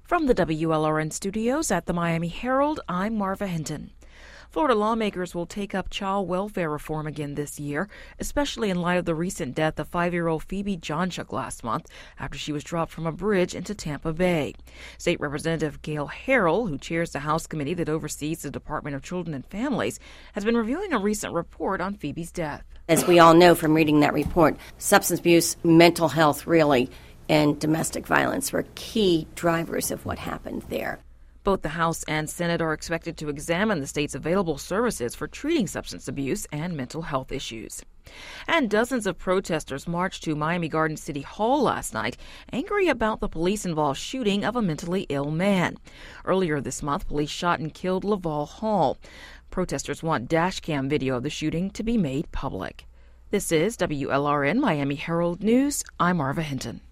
From the WLRN studios at the Miami Herald, I'm Marva Hinton. Florida lawmakers will take up child welfare reform again this year, especially in light of the recent death of 5-year-old Phoebe Johnchuk last month after she was dropped from a bridge into Tampa Bay. State Representative Gail Harrell, who chairs the House committee that oversees the Department of Children and Families, has been reviewing a recent report on Phoebe's death. As we all know from reading that report, substance abuse, mental health really, and domestic violence were key drivers of what happened there. Both the House and Senate are expected to examine the state's available services for treating substance abuse and mental health issues. And dozens of protesters marched to Miami Garden City Hall last night, angry about the police-involved shooting of a mentally ill man. Earlier this month, police shot and killed Laval Hall. Protesters want dashcam video of the shooting to be made public. This is WLRN Miami Herald News. I'm Marva Hinton.